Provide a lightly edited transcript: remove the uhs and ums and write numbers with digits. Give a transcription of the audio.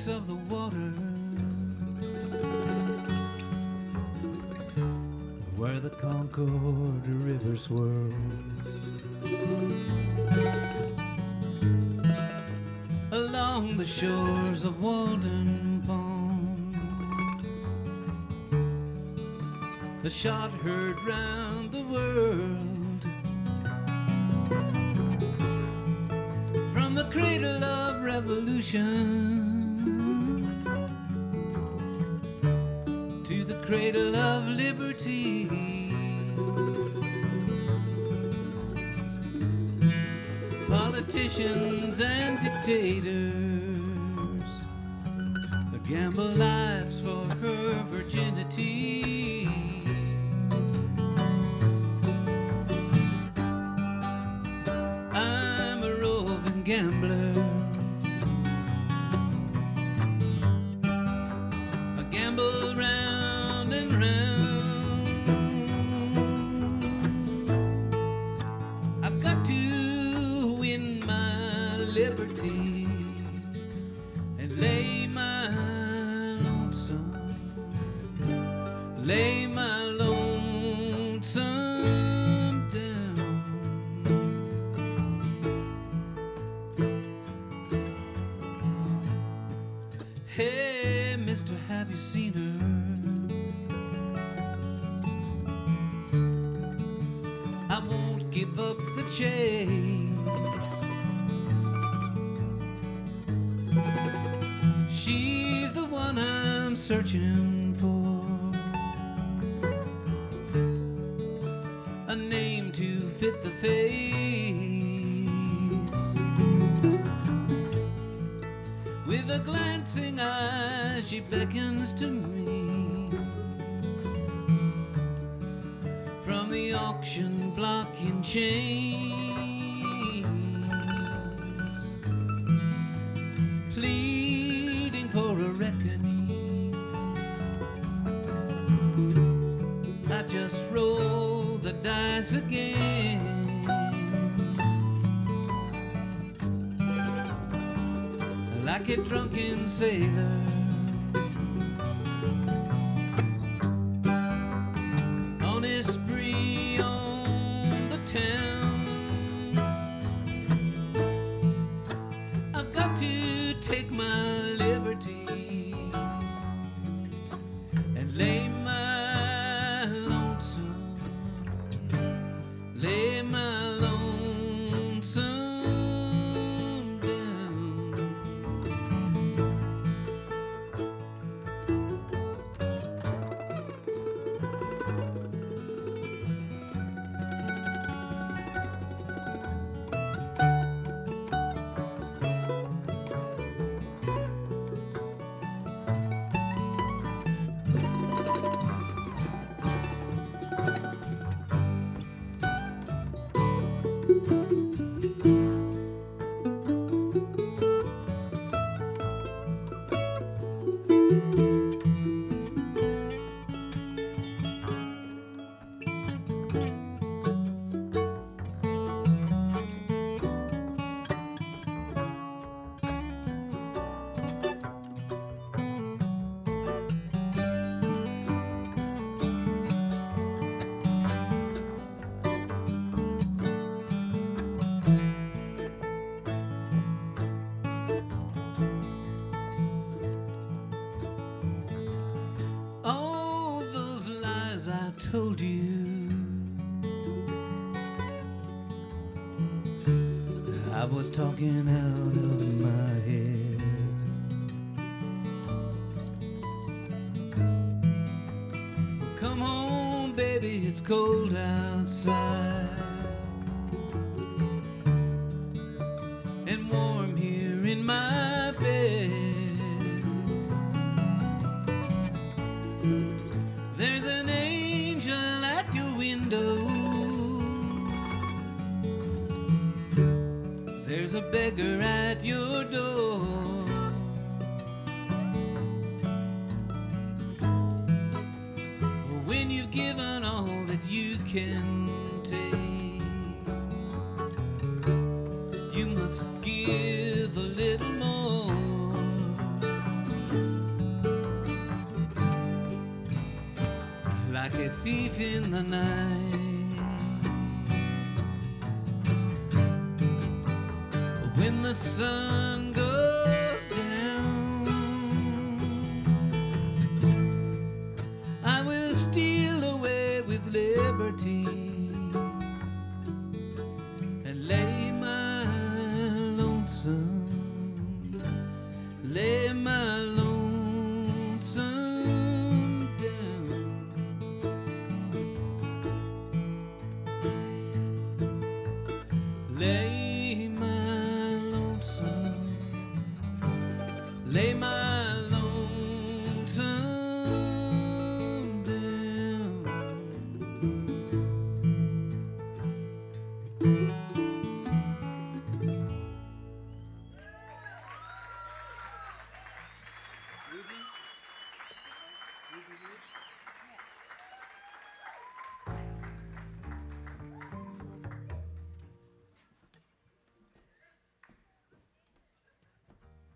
banks of the water, where the Concord River swirls. Along the shores of Walden Pond, the shot heard round the world, from the cradle of revolution to the cradle of liberty. Politicians and dictators gamble lives for her virginity. I'm a roving gambler, I gamble round and round. I've got to win my liberty and lay my lonesome down. Hey, mister, have you seen her? I won't give up the chase. She's the one I'm searching for, a name to fit the face. With a glancing eye, she beckons to me from the auction block in chains, pleading for a reckoning. I just roll the dice again, like a drunken sailor on his spree on the town. I've got to take my liberty and lay my lonesome down. All those lies I told you, I was talking out of my head. Come home, baby, it's cold outside and warm here in my bed. There's an angel at your window, there's a beggar at your door. When you've given all that you can take, you must give a little more. a thief in the night. When the sun goes down, I will steal away with liberty and lay my lonesome, lay my lonesome down. Lay my lonesome, lay my lonesome down. Rudy? Rudy Rich?